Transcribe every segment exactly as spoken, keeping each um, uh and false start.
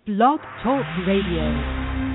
Blog Talk Radio.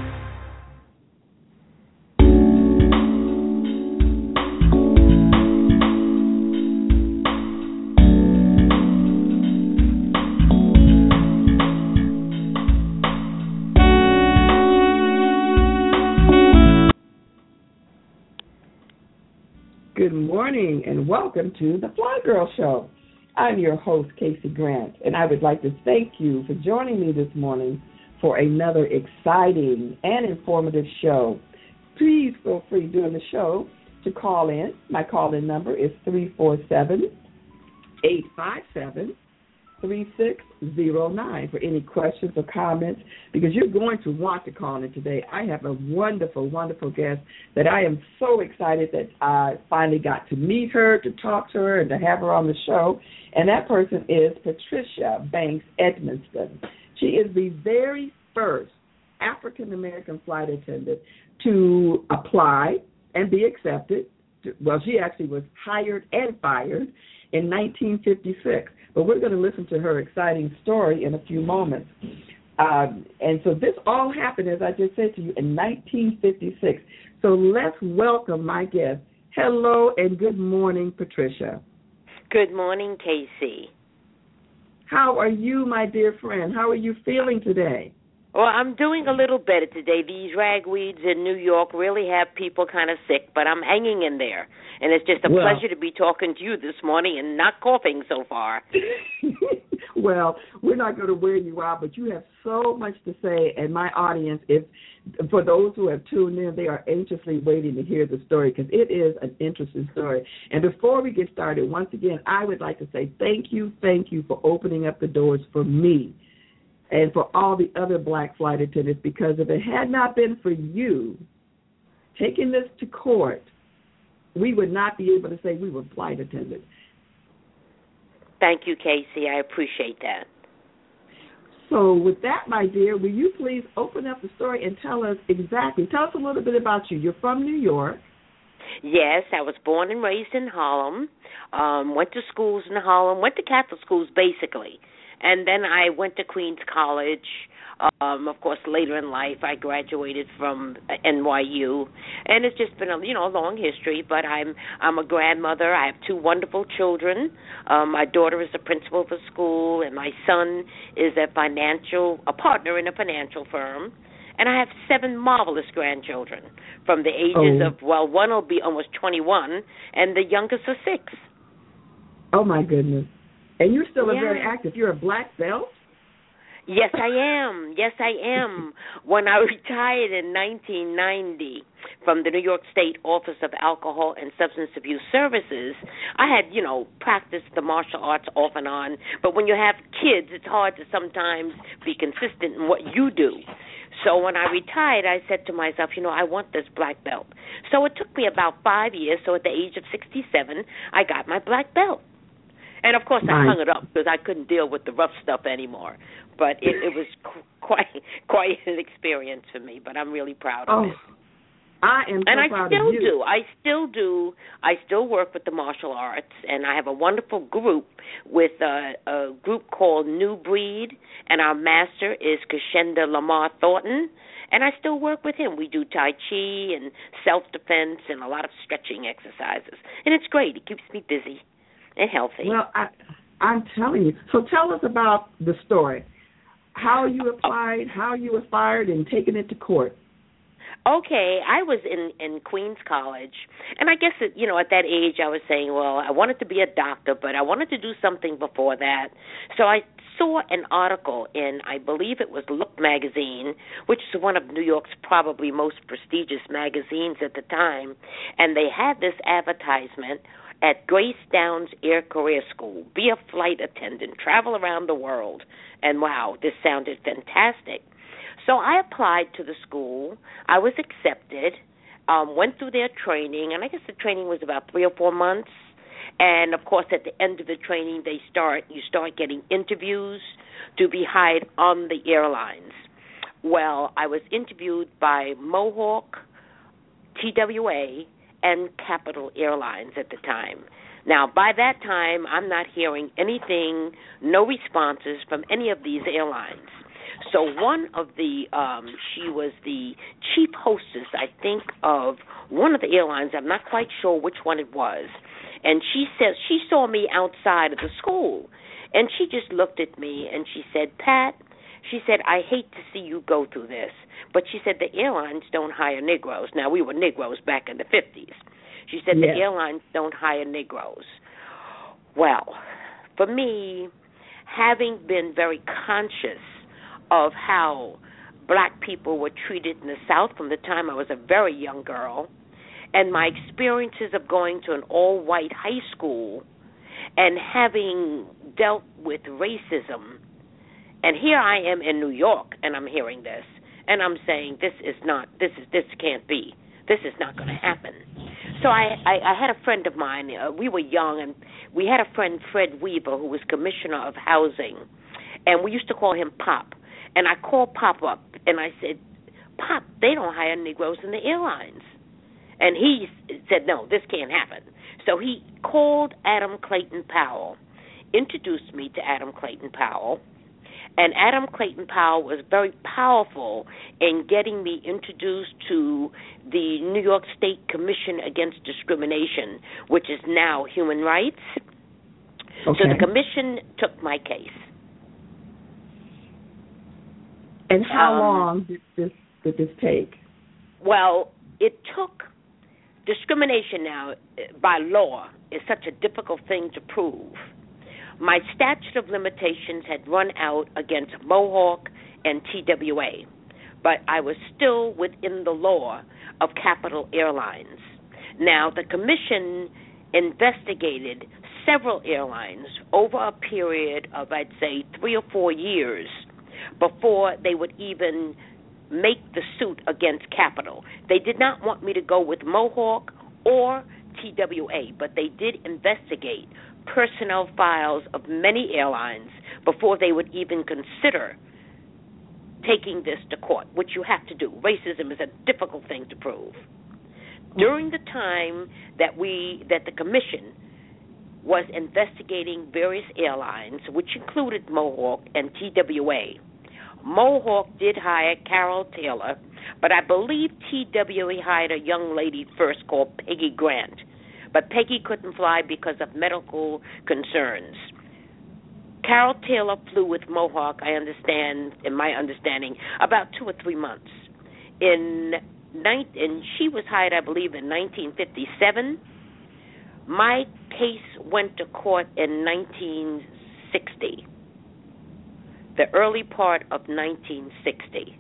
Good morning and welcome to the Fly Girl Show. I'm your host, Casey Grant, and I would like to thank you for joining me this morning for another exciting and informative show. Please feel free during the show to call in. My call-in number is three four seven, eight five seven, three six zero nine for any questions or comments, because you're going to want to call in today. I have a wonderful, wonderful guest that I am so excited that I finally got to meet her, to talk to her, and to have her on the show. And that person is Patricia Banks Edmonston. She is the very first African-American flight attendant to apply and be accepted. Well, she actually was hired and fired in nineteen fifty-six. But we're going to listen to her exciting story in a few moments. Um, and so this all happened, as I just said to you, in nineteen fifty-six. So let's welcome my guest. Hello and good morning, Patricia. Good morning, Casey. How are you, my dear friend? How are you feeling today? Well, I'm doing a little better today. These ragweeds in New York really have people kind of sick, but I'm hanging in there. And it's just a well, pleasure to be talking to you this morning and not coughing so far. Well, we're not going to wear you out, but you have so much to say. And my audience, if for those who have tuned in, they are anxiously waiting to hear the story because it is an interesting story. And before we get started, once again, I would like to say thank you, thank you for opening up the doors for me and for all the other black flight attendants, because if it had not been for you taking this to court, we would not be able to say we were flight attendants. Thank you, Casey. I appreciate that. So with that, my dear, will you please open up the story and tell us exactly, tell us a little bit about you. You're from New York. Yes, I was born and raised in Harlem, um, went to schools in Harlem, went to Catholic schools basically. And then I went to Queens College. Um, of course, later in life, I graduated from N Y U, and it's just been a you know a long history. But I'm I'm a grandmother. I have two wonderful children. Um, my daughter is a principal of a school, and my son is a financial a partner in a financial firm. And I have seven marvelous grandchildren from the ages oh. of well, one will be almost twenty-one, and the youngest are six. Oh my goodness! And you're still yeah. a very active. You're a black belt? Yes, I am. Yes, I am. When I retired in nineteen ninety from the New York State Office of Alcohol and Substance Abuse Services, I had, you know, practiced the martial arts off and on. But when you have kids, it's hard to sometimes be consistent in what you do. So when I retired, I said to myself, you know, I want this black belt. So it took me about five years. So at the age of sixty-seven, I got my black belt. And, of course, I nice. hung it up because I couldn't deal with the rough stuff anymore. But it, it was qu- quite quite an experience for me, but I'm really proud of oh, it. I am so and I proud still of you. do. I still do. I still work with the martial arts, and I have a wonderful group with a, a group called New Breed, and our master is Kashenda Lamar Thornton, and I still work with him. We do Tai Chi and self-defense and a lot of stretching exercises, and it's great. It keeps me busy and healthy. Well, I, I'm telling you. So tell us about the story. How you applied, how you were fired, and taken it to court. Okay, I was in, in Queens College, and I guess, it, you know, at that age I was saying, well, I wanted to be a doctor, but I wanted to do something before that. So I saw an article in, I believe it was Look magazine, which is one of New York's probably most prestigious magazines at the time, and they had this advertisement at Grace Downs Air Career School, be a flight attendant, travel around the world. And wow, this sounded fantastic. So I applied to the school. I was accepted, um, went through their training, and I guess the training was about three or four months. And, of course, at the end of the training, they start you start getting interviews to be hired on the airlines. Well, I was interviewed by Mohawk, T W A, and Capital Airlines at the time. Now, by that time, I'm not hearing anything, no responses from any of these airlines. So one of the, um, she was the chief hostess, I think, of one of the airlines. I'm not quite sure which one it was. And she said she saw me outside of the school, and she just looked at me and she said, Pat, she said, I hate to see you go through this. But she said the airlines don't hire Negroes. Now, we were Negroes back in the fifties. She said yes. the airlines don't hire Negroes. Well, for me, having been very conscious of how black people were treated in the South from the time I was a very young girl, and my experiences of going to an all-white high school and having dealt with racism, and here I am in New York, and I'm hearing this, and I'm saying this is not, this is, this can't be, this is not going to happen. So I, I, I had a friend of mine. Uh, we were young, and we had a friend, Fred Weaver, who was Commissioner of Housing, and we used to call him Pop. And I called Pop up, and I said, Pop, they don't hire Negroes in the airlines. And he said, no, this can't happen. So he called Adam Clayton Powell, introduced me to Adam Clayton Powell, and Adam Clayton Powell was very powerful in getting me introduced to the New York State Commission Against Discrimination, which is now Human Rights. Okay. So the commission took my case. And how um, long did this did this take? Well, it took discrimination now by law is such a difficult thing to prove. My statute of limitations had run out against Mohawk and T W A, but I was still within the law of Capital Airlines. Now, the commission investigated several airlines over a period of, I'd say, three or four years before they would even make the suit against Capital. They did not want me to go with Mohawk or T W A, but they did investigate personnel files of many airlines before they would even consider taking this to court, which you have to do. Racism is a difficult thing to prove. During the time that we that the commission was investigating various airlines, which included Mohawk and T W A, Mohawk did hire Carol Taylor, but I believe T W A hired a young lady first called Peggy Grant. But Peggy couldn't fly because of medical concerns. Carol Taylor flew with Mohawk, I understand, in my understanding, about two or three months. In and she was hired, I believe, in nineteen fifty-seven. My case went to court in nineteen sixty, the early part of nineteen sixty.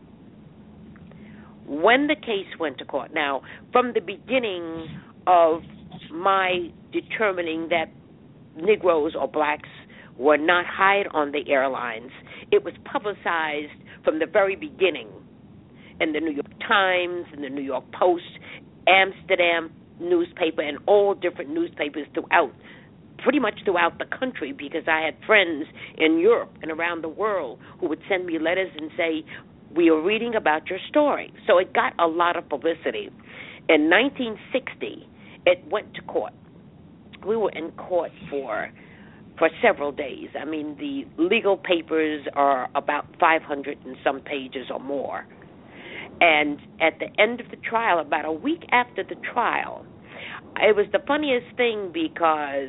When the case went to court, now, from the beginning of my determining that Negroes or blacks were not hired on the airlines, it was publicized from the very beginning in the New York Times, in the New York Post, Amsterdam newspaper, and all different newspapers throughout, pretty much throughout the country, because I had friends in Europe and around the world who would send me letters and say, we are reading about your story. So it got a lot of publicity. In nineteen sixty, it went to court. We were in court for for several days. I mean, the legal papers are about five hundred and some pages or more. And at the end of the trial, about a week after the trial, it was the funniest thing because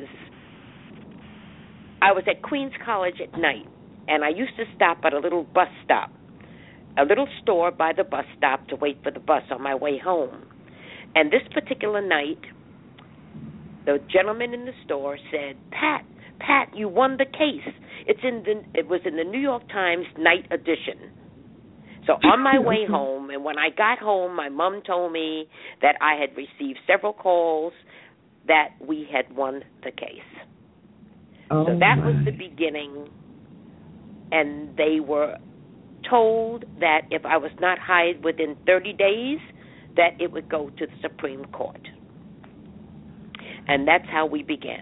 I was at Queens College at night, and I used to stop at a little bus stop, a little store by the bus stop to wait for the bus on my way home. And this particular night, the gentleman in the store said, Pat, Pat, you won the case. It's in the, it was in the New York Times night edition. So on my way home, and when I got home, my mom told me that I had received several calls that we had won the case. Oh so that my. was the beginning, and they were told that if I was not hired within thirty days, that it would go to the Supreme Court. And that's how we began.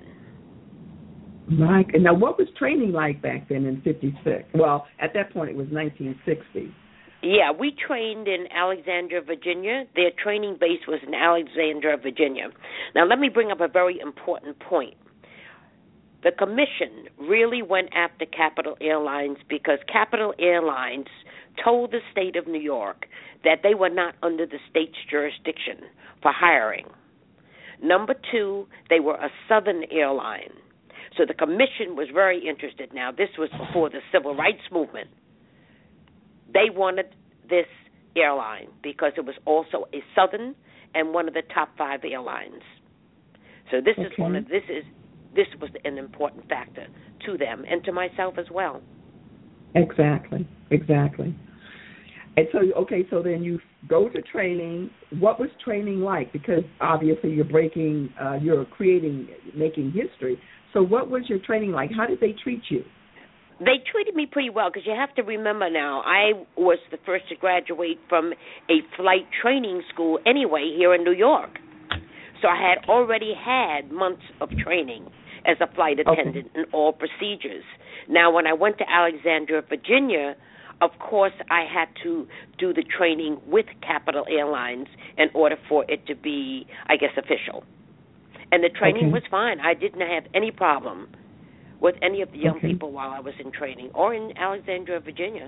Right. Now, what was training like back then in fifty-six? Well, at that point, it was nineteen sixty. Yeah, we trained in Alexandria, Virginia. Their training base was in Alexandria, Virginia. Now, let me bring up a very important point. The commission really went after Capital Airlines because Capital Airlines told the state of New York that they were not under the state's jurisdiction for hiring. Number two, they were a Southern airline. So the commission was very interested. Now, this was before the civil rights movement. They wanted this airline because it was also a Southern and one of the top five airlines. So this okay. is one of this is this was an important factor to them and to myself as well. Exactly, exactly. And so, okay, so then you go to training. What was training like? Because obviously you're breaking, uh, you're creating, making history. So what was your training like? How did they treat you? They treated me pretty well because you have to remember now, I was the first to graduate from a flight training school anyway here in New York. So I had already had months of training as a flight attendant okay. in all procedures. Now, when I went to Alexandria, Virginia, of course, I had to do the training with Capital Airlines in order for it to be, I guess, official. And the training okay. was fine. I didn't have any problem with any of the young okay. people while I was in training or in Alexandria, Virginia.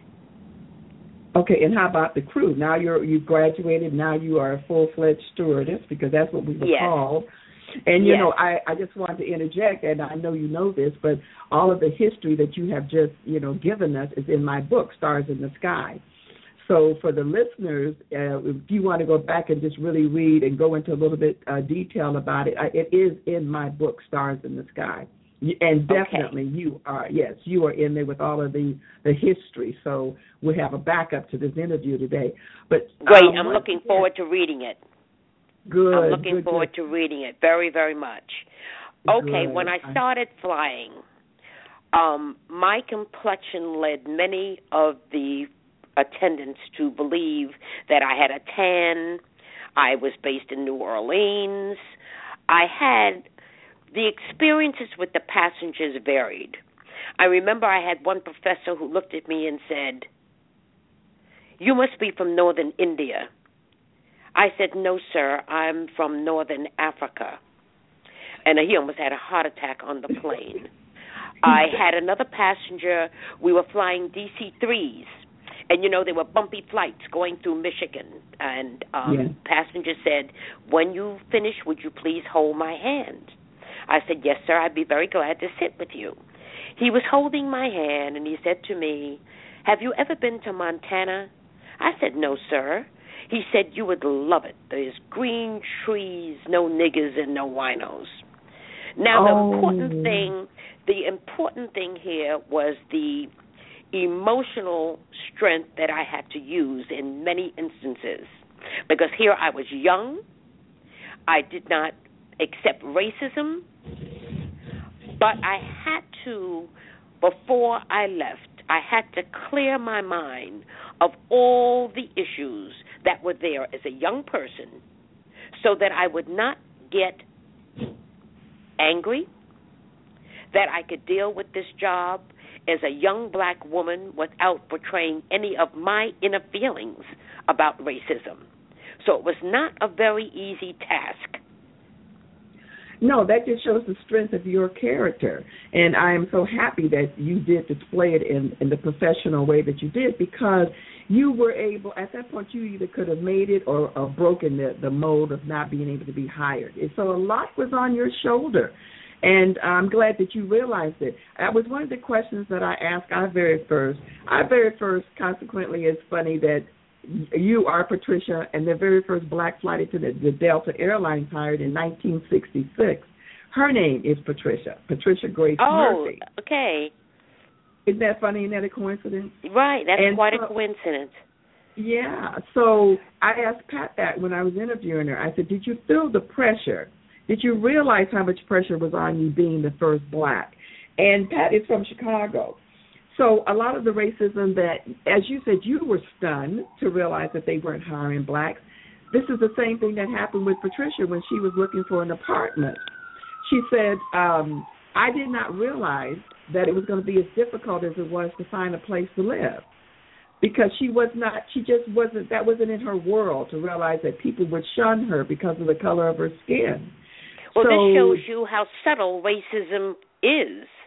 Okay, and how about the crew? Now you're you graduated. Now you are a full-fledged stewardess because that's what we were yes. called. And, you yes. know, I, I just wanted to interject, and I know you know this, but all of the history that you have just, you know, given us is in my book, Stars in the Sky. So for the listeners, uh, if you want to go back and just really read and go into a little bit uh, detail about it, I, it is in my book, Stars in the Sky. And definitely okay. you are, yes, you are in there with all of the, the history. So we have a backup to this interview today. But Great, um, I'm looking again, forward to reading it. Good. I'm looking good, forward good. to reading it very, very much. Okay, good. when I started flying, um, my complexion led many of the attendants to believe that I had a tan. I was based in New Orleans. I had the experiences with the passengers varied. I remember I had one professor who looked at me and said, "You must be from northern India." I said, "No, sir, I'm from northern Africa." And he almost had a heart attack on the plane. I had another passenger. We were flying D C threes. And, you know, they were bumpy flights going through Michigan. And um, yeah. passenger said, "When you finish, would you please hold my hand?" I said, "Yes, sir, I'd be very glad to sit with you." He was holding my hand, and he said to me, "Have you ever been to Montana?" I said, "No, sir." He said, "You would love it. There's green trees, no niggers, and no winos." Now, oh. the important thing, the important thing here was the emotional strength that I had to use in many instances. Because here I was young. I did not accept racism. But I had to, before I left, I had to clear my mind of all the issues that were there as a young person so that I would not get angry, that I could deal with this job as a young black woman without portraying any of my inner feelings about racism. So it was not a very easy task. No, that just shows the strength of your character. And I am so happy that you did display it in, in the professional way that you did, because you were able, at that point, you either could have made it or, or broken the, the mold of not being able to be hired. And so a lot was on your shoulder. And I'm glad that you realized it. That was one of the questions that I asked our very first. Our very first, consequently, it's funny that you are Patricia, and the very first black flight attendant the Delta Airlines hired in nineteen sixty-six. Her name is Patricia, Patricia Grace oh, Murphy. Oh, okay. Isn't that funny? Isn't that a coincidence? Right, that's and quite so, a coincidence. Yeah, so I asked Pat that when I was interviewing her. I said, did you feel the pressure? Did you realize how much pressure was on you being the first black? And Pat is from Chicago. So a lot of the racism that, as you said, you were stunned to realize that they weren't hiring blacks. This is the same thing that happened with Patricia when she was looking for an apartment. She said, um, I did not realize that it was going to be as difficult as it was to find a place to live, because she was not, she just wasn't, that wasn't in her world to realize that people would shun her because of the color of her skin. Well, so, this shows you how subtle racism is.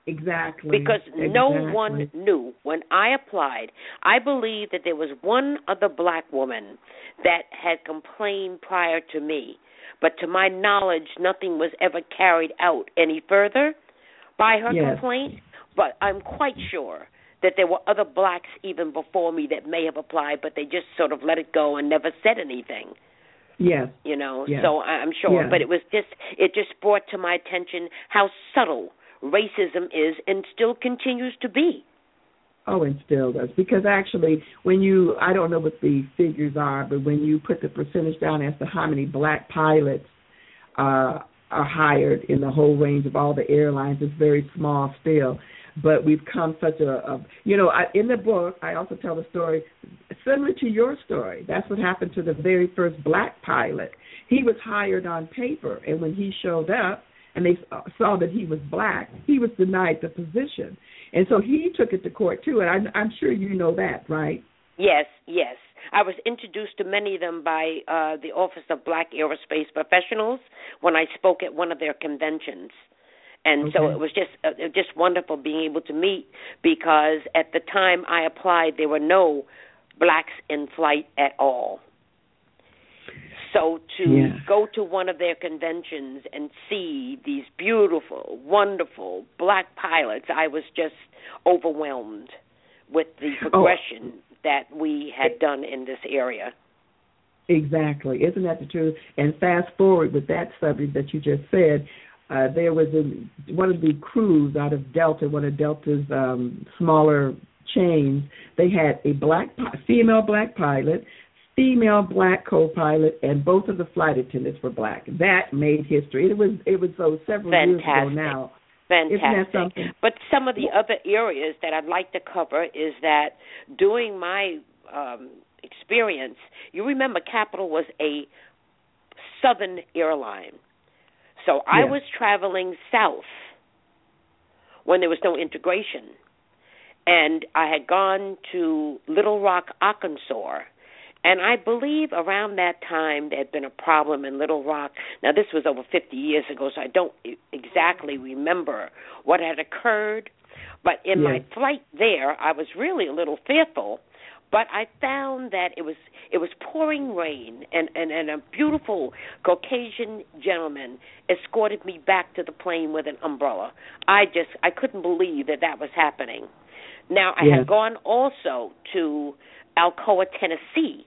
Exactly. Because exactly. no one knew. When I applied, I believe that there was one other black woman that had complained prior to me. But to my knowledge, nothing was ever carried out any further by her yes. complaint. But I'm quite sure that there were other blacks even before me that may have applied, but they just sort of let it go and never said anything. Yes. You know, yes. so I'm sure. Yes. But it was just, it just brought to my attention how subtle racism is and still continues to be. Oh, and still does. Because actually, when you, I don't know what the figures are, but when you put the percentage down as to how many black pilots uh, are hired in the whole range of all the airlines, it's very small still. But we've come such a, a you know, I, in the book, I also tell a story similar to your story. That's what happened to the very first black pilot. He was hired on paper, and when he showed up, and they saw that he was black, he was denied the position. And so he took it to court, too, and I, I'm sure you know that, right? Yes, yes. I was introduced to many of them by uh, the Office of Black Aerospace Professionals when I spoke at one of their conventions. And okay. so it was just uh, just wonderful being able to meet, because at the time I applied, there were no blacks in flight at all. So to yeah. go to one of their conventions and see these beautiful, wonderful black pilots, I was just overwhelmed with the progression oh. that we had done in this area. Exactly. Isn't that the truth? And fast forward with that subject that you just said, uh, there was a, one of the crews out of Delta, one of Delta's um, smaller chains, they had a black female black pilot, female black co-pilot, and both of the flight attendants were black. That made history. It was it was so several Fantastic. years ago now. Fantastic. Isn't that something? But some of the other areas that I'd like to cover is that during my um, experience, you remember Capital was a southern airline. So I yes. was traveling south when there was no integration. And I had gone to Little Rock, Arkansas. And I believe around that time there had been a problem in Little Rock. Now, this was over fifty years ago, so I don't exactly remember what had occurred. But in yes. my flight there, I was really a little fearful. But I found that it was it was pouring rain, and, and, and a beautiful Caucasian gentleman escorted me back to the plane with an umbrella. I just I couldn't believe that that was happening. Now, I yes. had gone also to Alcoa, Tennessee.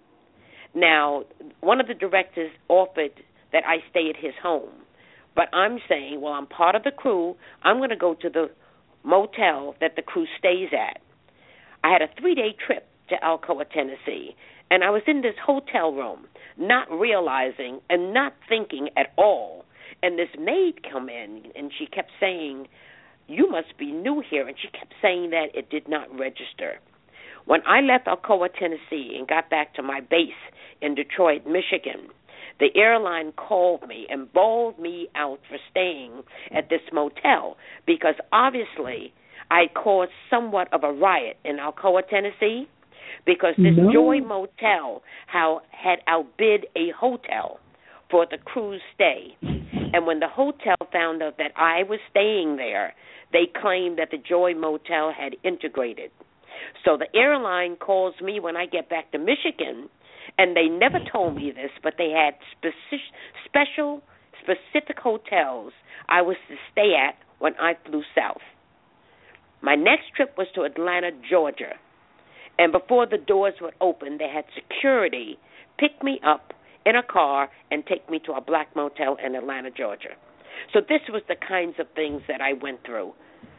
Now, one of the directors offered that I stay at his home, but I'm saying, well, I'm part of the crew. I'm going to go to the motel that the crew stays at. I had a three-day trip to Alcoa, Tennessee, and I was in this hotel room, not realizing and not thinking at all. And this maid come in, and she kept saying, "You must be new here," and she kept saying that it did not register. When I left Alcoa, Tennessee, and got back to my base in Detroit, Michigan, the airline called me and bawled me out for staying at this motel because obviously I caused somewhat of a riot in Alcoa, Tennessee, because this no. Joy Motel how, had outbid a hotel for the cruise stay. And when the hotel found out that I was staying there, they claimed that the Joy Motel had integrated. So the airline calls me when I get back to Michigan, and they never told me this, but they had specific, special, specific hotels I was to stay at when I flew south. My next trip was to Atlanta, Georgia, and before the doors would open, they had security pick me up in a car and take me to a black motel in Atlanta, Georgia. So this was the kinds of things that I went through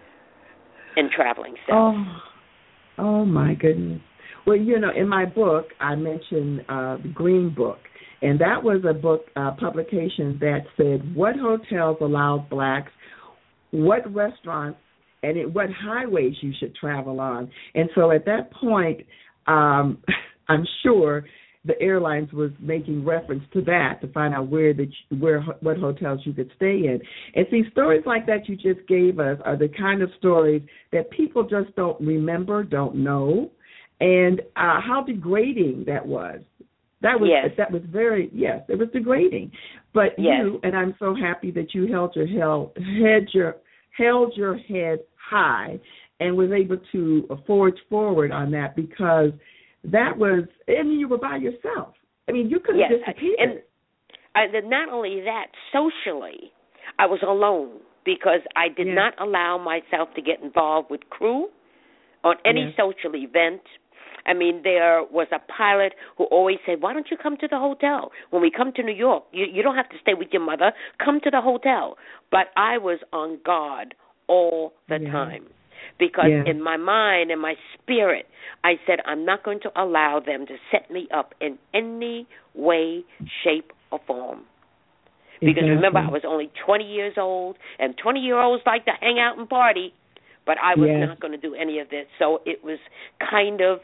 in traveling south. Oh. Oh, my goodness. Well, you know, in my book, I mentioned uh, the Green Book, and that was a book uh, publication that said what hotels allowed blacks, what restaurants, and in what highways you should travel on. And so at that point, um, I'm sure the airlines was making reference to that to find out where the where what hotels you could stay in. And see, stories like that you just gave us are the kind of stories that people just don't remember, don't know, and uh, how degrading that was. That was yes. that was very yes, it was degrading. But yes. you and I'm so happy that you held your held had your held your head high and was able to forge forward on that, because that was, I mean, you were by yourself. I mean, you could have yes, disappeared. And uh, not only that, socially, I was alone because I did yes. not allow myself to get involved with crew on any yes. social event. I mean, there was a pilot who always said, why don't you come to the hotel? When we come to New York, you, you don't have to stay with your mother. Come to the hotel. But I was on guard all the yeah. time because yeah. in my mind and my spirit, I said, I'm not going to allow them to set me up in any way, shape, or form. Because exactly. remember, I was only twenty years old, and twenty-year-olds like to hang out and party, but I was yes. not going to do any of this. So it was kind of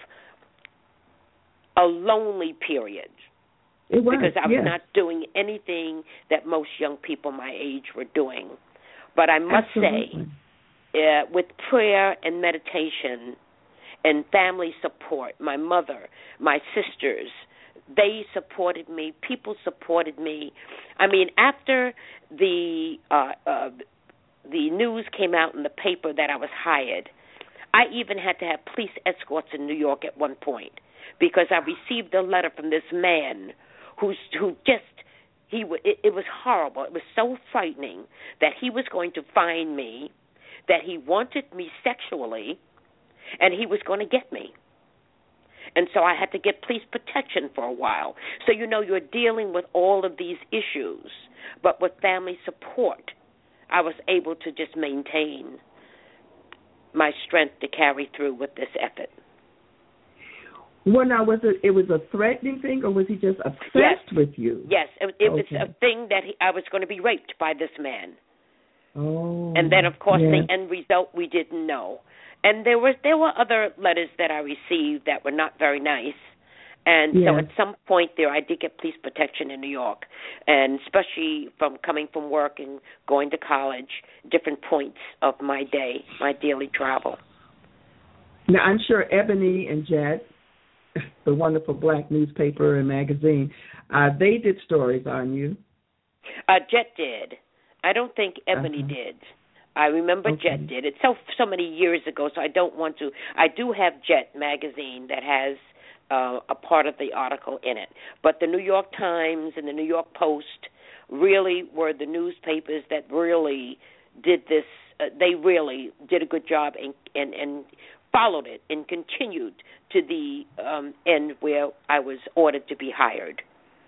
a lonely period. It was, because I was yes. not doing anything that most young people my age were doing. But I must Absolutely. say, uh, with prayer and meditation and family support, my mother, my sisters, they supported me. People supported me. I mean, after the uh, uh, the news came out in the paper that I was hired, I even had to have police escorts in New York at one point because I received a letter from this man who's who just he it, it was horrible. It was so frightening that he was going to find me, that he wanted me sexually, and he was going to get me. And so I had to get police protection for a while. So, you know, you're dealing with all of these issues. But with family support, I was able to just maintain my strength to carry through with this effort. Well, now, was it it was a threatening thing, or was he just obsessed yes. with you? Yes, it, it okay. was a thing that he, I was going to be raped by this man. Oh. And then, of course, yes. the end result we didn't know. And there was there were other letters that I received that were not very nice. And yes. so at some point there, I did get police protection in New York, and especially from coming from work and going to college, different points of my day, my daily travel. Now, I'm sure Ebony and Jet, the wonderful black newspaper and magazine, uh, they did stories on you. Uh, Jet did. I don't think Ebony uh-huh. did. I remember okay. Jet did. It's so so many years ago, so I don't want to. I do have Jet magazine that has uh, a part of the article in it. But the New York Times and the New York Post really were the newspapers that really did this. Uh, they really did a good job and, and, and followed it and continued to the um, end where I was ordered to be hired.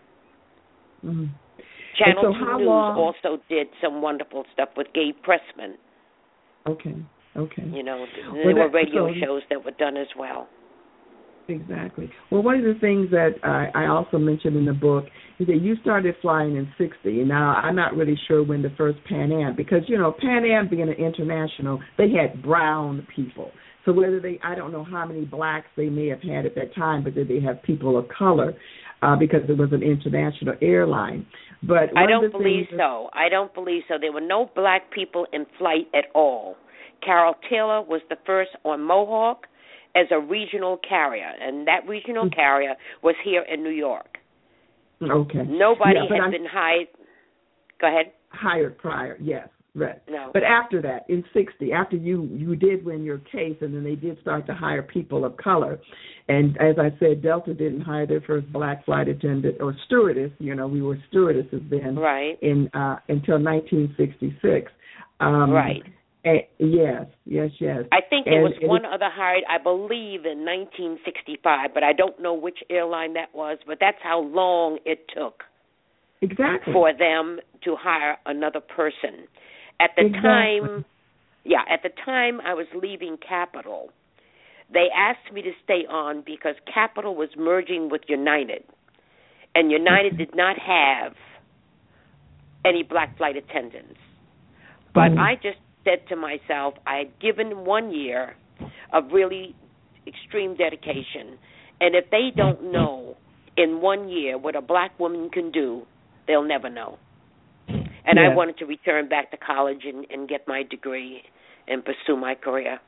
Mm-hmm. Channel so two News long... also did some wonderful stuff with Gabe Pressman. Okay, okay. You know, there well, were that, radio so, shows that were done as well. Exactly. Well, one of the things that I, I also mentioned in the book is that you started flying in sixty. Now, I'm not really sure when the first Pan Am, because, you know, Pan Am being an international, they had brown people. So whether they, I don't know how many blacks they may have had at that time, but did they have people of color uh, because it was an international airline. But I don't believe so. I don't believe so. There were no black people in flight at all. Carol Taylor was the first on Mohawk as a regional carrier, and that regional mm-hmm. carrier was here in New York. Okay. Nobody yeah, had I'm been hired. Go ahead. Hired prior, yes. Right. No. But after that, in sixty, after you, you did win your case, and then they did start to hire people of color. And as I said, Delta didn't hire their first black flight attendant or stewardess. You know, we were stewardesses then. Right. In uh, until nineteen sixty-six. Um, right. And, yes, yes, yes. I think there and, was one other hired, I believe, in nineteen sixty-five, but I don't know which airline that was, but that's how long it took. Exactly. For them to hire another person. At the exactly. time, yeah, at the time I was leaving Capital, they asked me to stay on because Capital was merging with United, and United did not have any black flight attendants. But mm. I just said to myself, I had given one year of really extreme dedication, and if they don't know in one year what a black woman can do, they'll never know. And yeah. I wanted to return back to college and, and get my degree and pursue my career.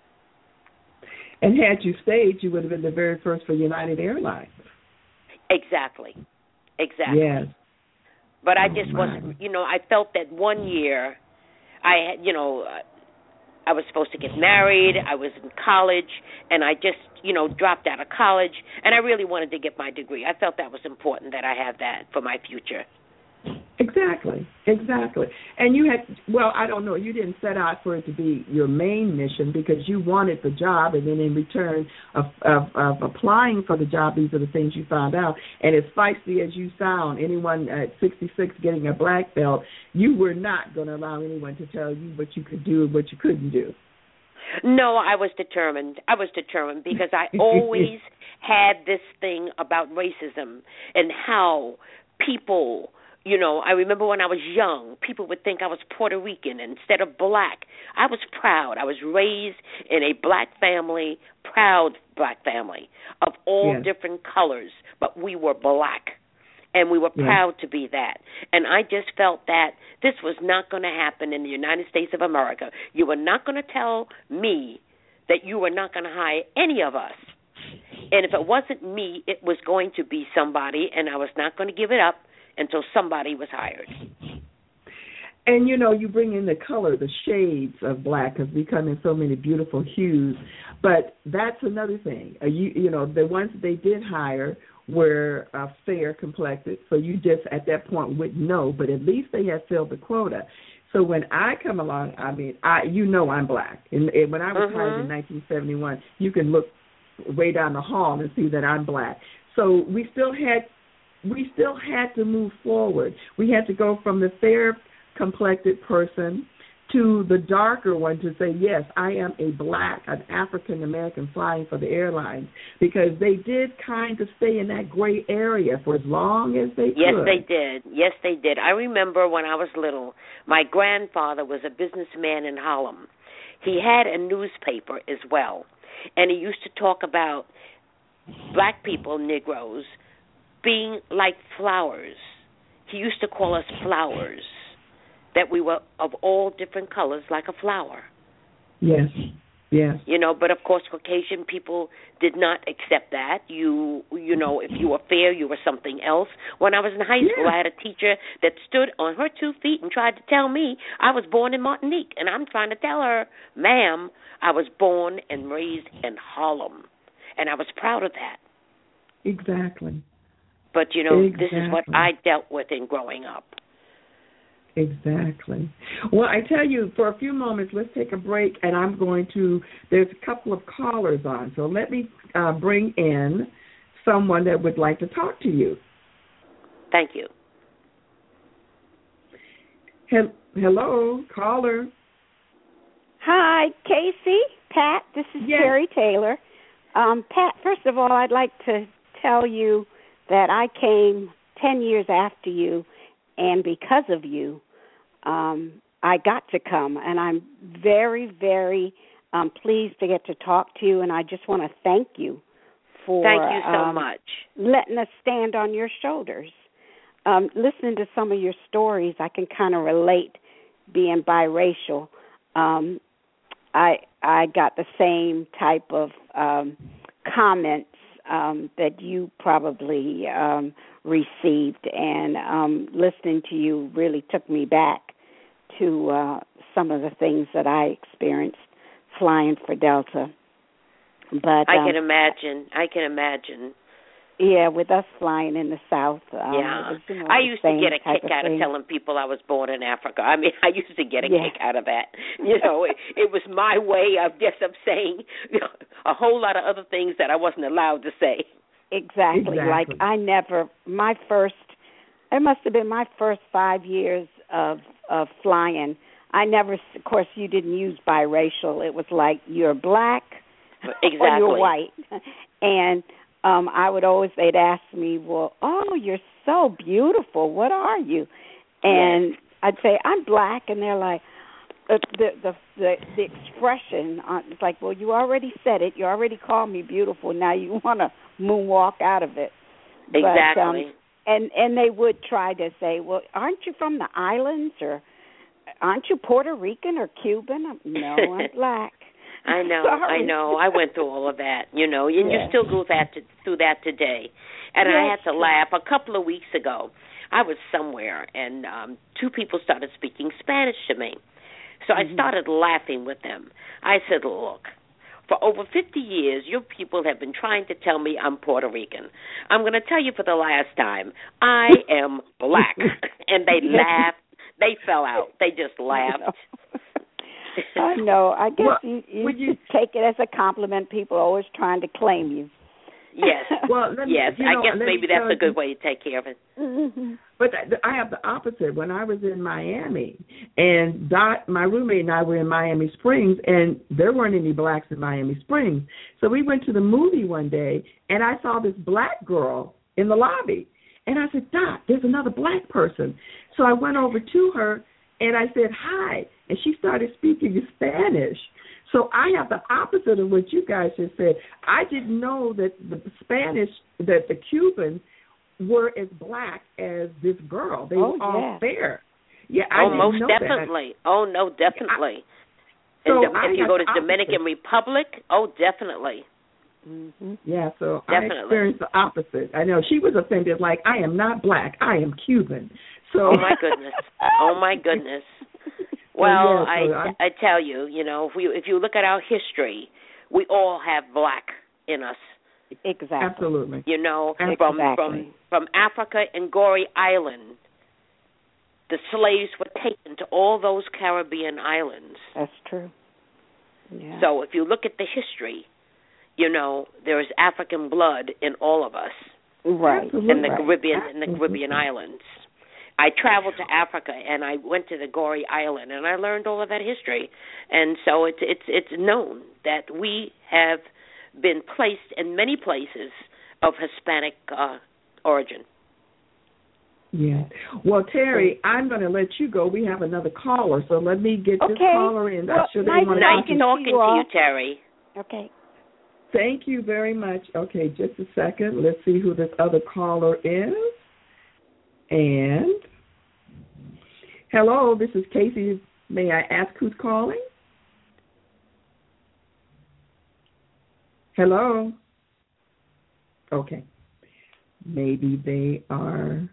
And had you stayed, you would have been the very first for United Airlines. Exactly. Exactly. Yes. But I oh, just my. wasn't, you know, I felt that one year I had, you know, I was supposed to get married. I was in college, and I just, you know, dropped out of college, and I really wanted to get my degree. I felt that was important that I have that for my future. Exactly, exactly. And you had, well, I don't know, you didn't set out for it to be your main mission because you wanted the job, and then in return of, of, of applying for the job, these are the things you found out. And as feisty as you sound, anyone at sixty-six getting a black belt, you were not going to allow anyone to tell you what you could do and what you couldn't do. No, I was determined. I was determined because I always had this thing about racism and how people... You know, I remember when I was young, people would think I was Puerto Rican instead of black. I was proud. I was raised in a black family, proud black family of all yes. different colors, but we were black, and we were yes. proud to be that. And I just felt that this was not going to happen in the United States of America. You were not going to tell me that you were not going to hire any of us. And if it wasn't me, it was going to be somebody, and I was not going to give it up until somebody was hired. And, you know, you bring in the color, the shades of black have become in so many beautiful hues. But that's another thing. Uh, you, you know, the ones that they did hire were uh, fair complected, so you just at that point wouldn't know, but at least they had filled the quota. So when I come along, I mean, I you know I'm black. And, and when I was mm-hmm. hired in nineteen seventy-one, you can look way down the hall and see that I'm black. So we still had We still had to move forward. We had to go from the fair-complected person to the darker one to say, yes, I am a black, an African-American flying for the airlines, because they did kind of stay in that gray area for as long as they yes, could. Yes, they did. Yes, they did. I remember when I was little, my grandfather was a businessman in Harlem. He had a newspaper as well, and he used to talk about black people, Negroes, being like flowers. He used to call us flowers, that we were of all different colors like a flower. Yes, yes. You know, but of course Caucasian people did not accept that. You you know, if you were fair, you were something else. When I was in high school, yeah. I had a teacher that stood on her two feet and tried to tell me I was born in Martinique. And I'm trying to tell her, ma'am, I was born and raised in Harlem. And I was proud of that. Exactly. But, you know, exactly. This is what I dealt with in growing up. Exactly. Well, I tell you, for a few moments, let's take a break, and I'm going to, there's a couple of callers on, so let me uh, bring in someone that would like to talk to you. Thank you. He- Hello, caller. Hi, Casey, Pat, this is yes. Terry Taylor. Um, Pat, first of all, I'd like to tell you that I came ten years after you, and because of you, um, I got to come, and I'm very, very um, pleased to get to talk to you, and I just want to thank you for thank you so um, much. letting us stand on your shoulders. Um, listening to some of your stories, I can kind of relate being biracial. Um, I I got the same type of um, comments um, that you probably um, received, and um, listening to you really took me back to uh, some of the things that I experienced flying for Delta. But I um, can imagine. I can imagine. Yeah, with us flying in the South. Um, yeah. it was, you know, I used to get a kick of out thing. of telling people I was born in Africa. I mean, I used to get a yeah. kick out of that. You know, it, it was my way of just of saying, you know, a whole lot of other things that I wasn't allowed to say. Exactly. exactly. Like I never, my first, it must have been my first five years of of flying. I never, of course, you didn't use biracial. It was like you're black exactly. or you're white. And um, I would always, they'd ask me, well, oh, you're so beautiful. What are you? And yes. I'd say, I'm black. And they're like, uh, the, the the the expression, on, it's like, well, you already said it. You already called me beautiful. Now you want to moonwalk out of it. Exactly. But, um, and, and they would try to say, well, aren't you from the islands, or aren't you Puerto Rican or Cuban? No, I'm black. I know, Sorry. I know. I went through all of that, you know, and yes. you still go that to, through that today. And yes, I had to sure. laugh. A couple of weeks ago, I was somewhere, and um, two people started speaking Spanish to me. So mm-hmm. I started laughing with them. I said, look, for over fifty years, your people have been trying to tell me I'm Puerto Rican. I'm going to tell you for the last time, I am black. And they laughed. They fell out. They just laughed. I know. I guess well, you, you, you take it as a compliment. People are always trying to claim you. Yes. Well, let me, yes. you I know, guess maybe that's a good you, way to take care of it. Mm-hmm. But I have the opposite. When I was in Miami, and Dot, my roommate and I were in Miami Springs, and there weren't any blacks in Miami Springs. So we went to the movie one day, and I saw this black girl in the lobby. And I said, Dot, there's another black person. So I went over to her, and I said, hi. And she started speaking Spanish. So I have the opposite of what you guys just said. I didn't know that the Spanish, that the Cubans were as black as this girl. They oh, were all yeah. fair. Yeah, I oh, didn't most know definitely. That. Oh, no, definitely. I, so and I if you go to the Dominican Republic, oh, definitely. Mm-hmm. Yeah, so definitely. I experienced the opposite. I know she was offended, like, I am not black, I am Cuban. So oh my goodness. Oh my goodness. Well, yeah, so I I tell you, you know, if we if you look at our history, we all have black in us. Exactly. Absolutely. You know, exactly. from from from Africa and Goree Island, the slaves were taken to all those Caribbean islands. That's true. Yeah. So if you look at the history, you know, there is African blood in all of us. Right. Absolutely. In the right. Caribbean Absolutely. in the Caribbean islands. I traveled to Africa and I went to the Goree Island and I learned all of that history. And so it's it's it's known that we have been placed in many places of Hispanic uh, origin. Yeah. Well, Terry, I'm going to let you go. We have another caller, so let me get okay. this caller in. Well, I'm sure nice they want Nice talking talking to to you, you, Terry. Okay. Thank you very much. Okay, just a second. Let's see who this other caller is. And hello, this is Casey. May I ask who's calling? Hello. Okay. Maybe they are.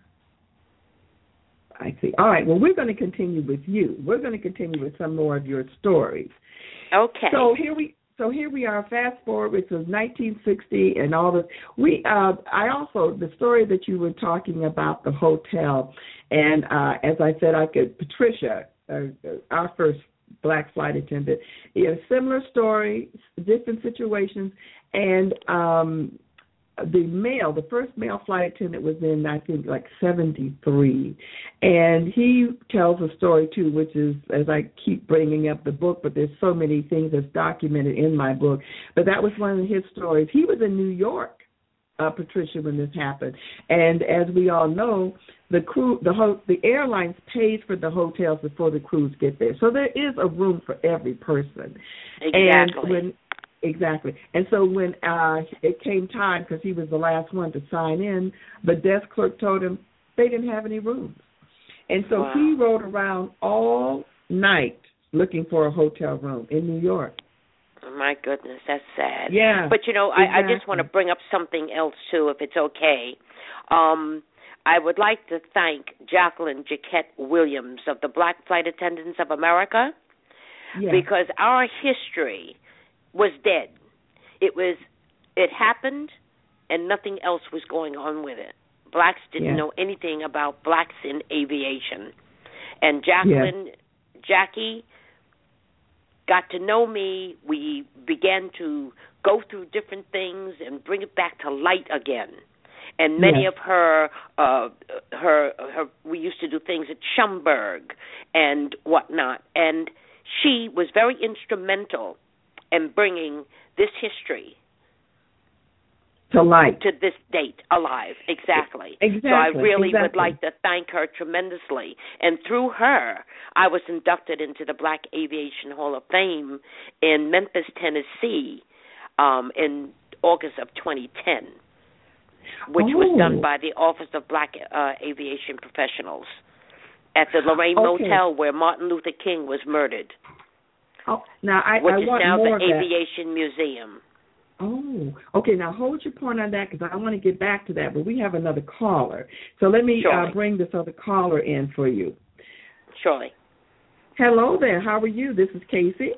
I see. All right. Well, we're going to continue with you. We're going to continue with some more of your stories. Okay. So here we. So here we are. Fast forward, which was nineteen sixty, and all this. We. Uh, I also the story that you were talking about the hotel, and uh, as I said, I could Patricia, uh, our first black flight attendant. Yeah, similar story, different situations, and um, the male, the first male flight attendant was in, I think, like seventy-three. And he tells a story, too, which is, as I keep bringing up the book, but there's so many things that's documented in my book. But that was one of his stories. He was in New York, uh, Patricia, when this happened. And as we all know, the crew, the ho- the airlines pays for the hotels before the crews get there. So there is a room for every person. Exactly. And when Exactly. And so when uh, it came time, because he was the last one to sign in, the desk clerk told him they didn't have any rooms. And so wow. he rode around all night looking for a hotel room in New York. Oh, my goodness, that's sad. Yeah. But, you know, exactly. I, I just want to bring up something else, too, if it's okay. Um, I would like to thank Jacqueline Jaquette Williams of the Black Flight Attendants of America yeah. because our history was dead. It was, it happened, and nothing else was going on with it. Blacks didn't yeah. know anything about blacks in aviation. And Jacqueline, yeah. Jackie got to know me. We began to go through different things and bring it back to light again. And many yeah. of her, uh, her, her, we used to do things at Schomburg and whatnot. And she was very instrumental and bringing this history to light, to this date, alive. Exactly. Exactly. So I really exactly. would like to thank her tremendously. And through her, I was inducted into the Black Aviation Hall of Fame in Memphis, Tennessee, um, in August of twenty ten, which oh. was done by the Office of Black uh, Aviation Professionals at the Lorraine okay. Motel where Martin Luther King was murdered. Oh, now I, which I is want now more the of that. Aviation Museum. Oh, okay. Now hold your point on that because I want to get back to that. But we have another caller, so let me uh, bring this other caller in for you. Surely. Hello there. How are you? This is Casey.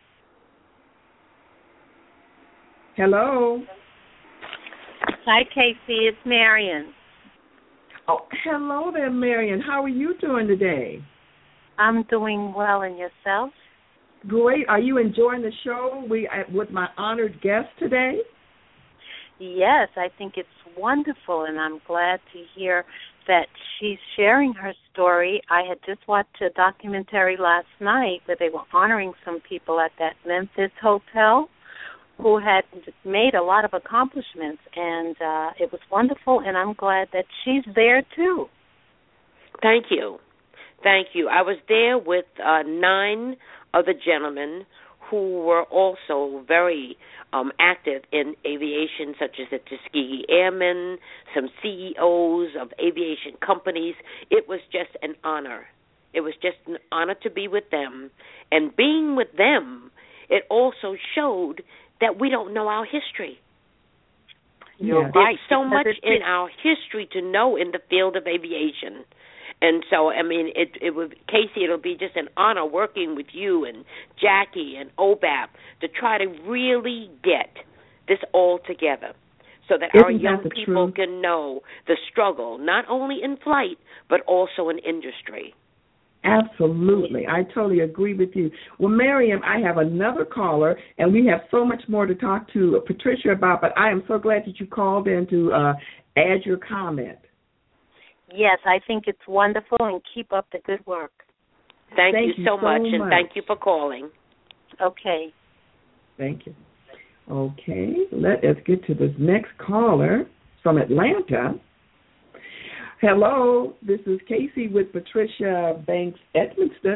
Hello. Hi, Casey. It's Marion. Oh, hello there, Marion. How are you doing today? I'm doing well, and yourself? Great. Are you enjoying the show we with my honored guest today? Yes, I think it's wonderful, and I'm glad to hear that she's sharing her story. I had just watched a documentary last night where they were honoring some people at that Memphis hotel who had made a lot of accomplishments, and uh, it was wonderful, and I'm glad that she's there, too. Thank you. Thank you. I was there with uh, nine other gentlemen who were also very um, active in aviation, such as the Tuskegee Airmen, some C E Os of aviation companies. It was just an honor. It was just an honor to be with them. And being with them, it also showed that we don't know our history. You're There's right. so much in our history to know in the field of aviation. And so, I mean, it it would, Casey, it'll be just an honor working with you and Jackie and O B A P to try to really get this all together so that Isn't our young that the people truth? can know the struggle, not only in flight, but also in industry. Absolutely. I totally agree with you. Well, Miriam, I have another caller, and we have so much more to talk to Patricia about, but I am so glad that you called in to uh, add your comment. Yes, I think it's wonderful, and keep up the good work. Thank, Thank you, you so, so much, much. and thank you for calling. Okay. Thank you. Okay, let us get to this next caller from Atlanta. Hello, this is Casey with Patricia Banks Edmonston.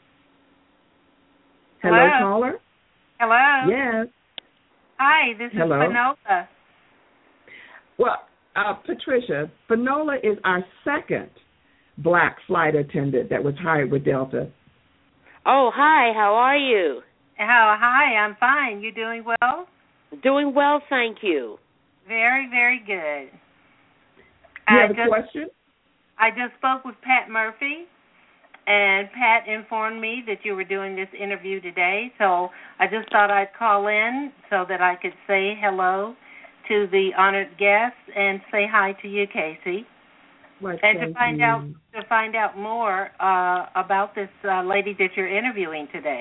Hello, Hello. caller. Hello. Yes. Hi, this is Hello. Finola. Well, uh, Patricia, Finola is our second black flight attendant that was hired with Delta. Oh, hi, how are you? Oh, hi, I'm fine. You doing well? Doing well, thank you. Very, very good. You I have a just, question? I just spoke with Pat Murphy, and Pat informed me that you were doing this interview today, so I just thought I'd call in so that I could say hello to the honored guest and say hi to you, Casey. Well, and to thank find you. out to find out more uh, about this uh, lady that you're interviewing today.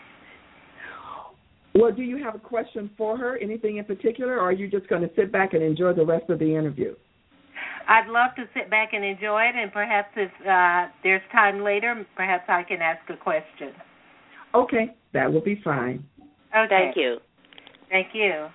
Well, do you have a question for her, anything in particular, or are you just going to sit back and enjoy the rest of the interview? I'd love to sit back and enjoy it, and perhaps if uh, there's time later, perhaps I can ask a question. Okay, that will be fine. Okay. Thank you. Thank you.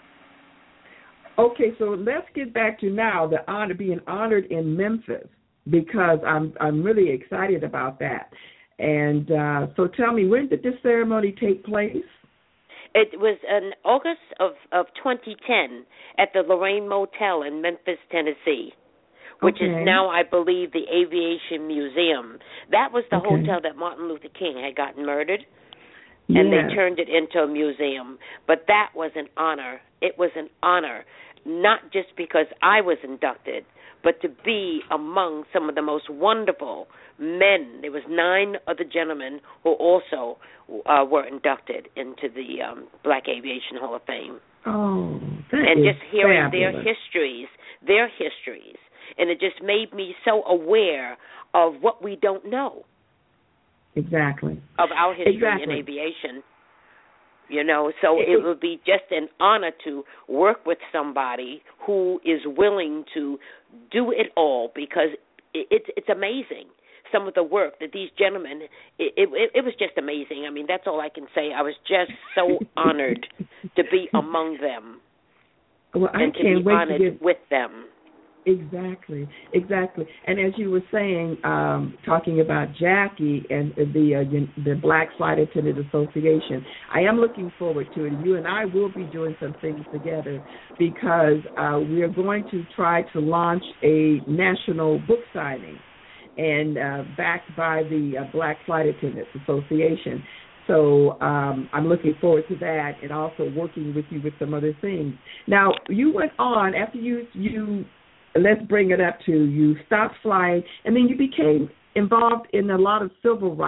Okay, so let's get back to now the honor being honored in Memphis, because I'm I'm really excited about that. And uh, so tell me, when did this ceremony take place? It was in August of, of twenty ten at the Lorraine Motel in Memphis, Tennessee, which Okay. is now, I believe, the Aviation Museum. That was the Okay. hotel that Martin Luther King had gotten murdered, and Yes. they turned it into a museum. But that was an honor. It was an honor, not just because I was inducted, but to be among some of the most wonderful men. There was nine other gentlemen who also uh, were inducted into the um, Black Aviation Hall of Fame. Oh, that And is just hearing fabulous. their histories, their histories, and it just made me so aware of what we don't know Exactly. of our history Exactly. in aviation. You know, so It- it would be just an honor to work with somebody who is willing to do it all, because it, it's it's amazing. Some of the work that these gentlemen, it, it, it was just amazing. I mean, that's all I can say. I was just so honored to be among them Well, I and to can't be wait honored to get with them. exactly, exactly. And as you were saying, um, talking about Jackie and the uh, the Black Flight Attendant Association, I am looking forward to it. You and I will be doing some things together, because uh, we are going to try to launch a national book signing, and uh, backed by the uh, Black Flight Attendants Association. So um, I'm looking forward to that, and also working with you with some other things. Now, you went on after you you. Let's bring it up to you stopped flying, and then you became involved in a lot of civil rights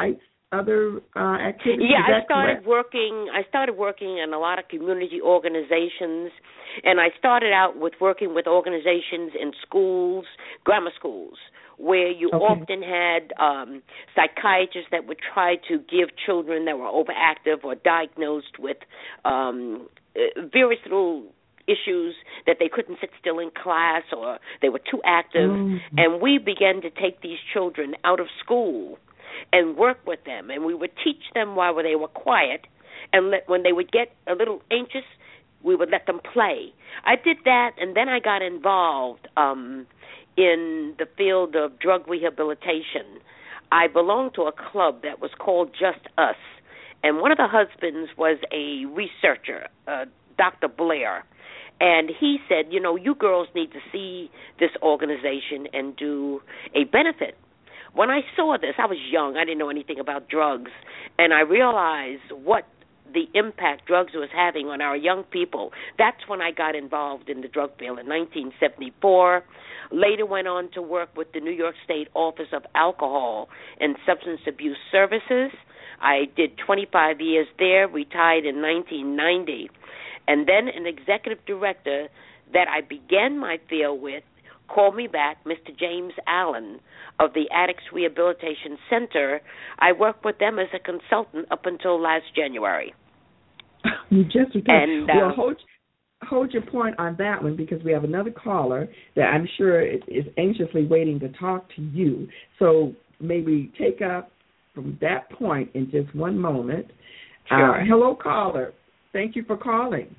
other uh, activities? Yeah, Is that I started correct? working. I started working in a lot of community organizations, and I started out with working with organizations in schools, grammar schools, where you Okay. often had um, psychiatrists that would try to give children that were overactive or diagnosed with um, various little issues that they couldn't sit still in class or they were too active. Mm-hmm. And we began to take these children out of school and work with them, and we would teach them while they were quiet, and let, when they would get a little anxious, we would let them play. I did that, and then I got involved um, in the field of drug rehabilitation. I belonged to a club that was called Just Us, and one of the husbands was a researcher, uh, Doctor Blair, and he said, you know, you girls need to see this organization and do a benefit. When I saw this, I was young. I didn't know anything about drugs, and I realized what the impact drugs was having on our young people. That's when I got involved in the drug field in nineteen seventy-four. Later went on to work with the New York State Office of Alcohol and Substance Abuse Services. I did twenty-five years there, retired in nineteen ninety. And then an executive director that I began my field with called me back, Mister James Allen of the Addicts Rehabilitation Center. I worked with them as a consultant up until last January. You just retired. And, uh, well, hold, hold your point on that one, because we have another caller that I'm sure is, is anxiously waiting to talk to you. So maybe take up from that point in just one moment. Sure. Uh, hello, caller. Thank you for calling.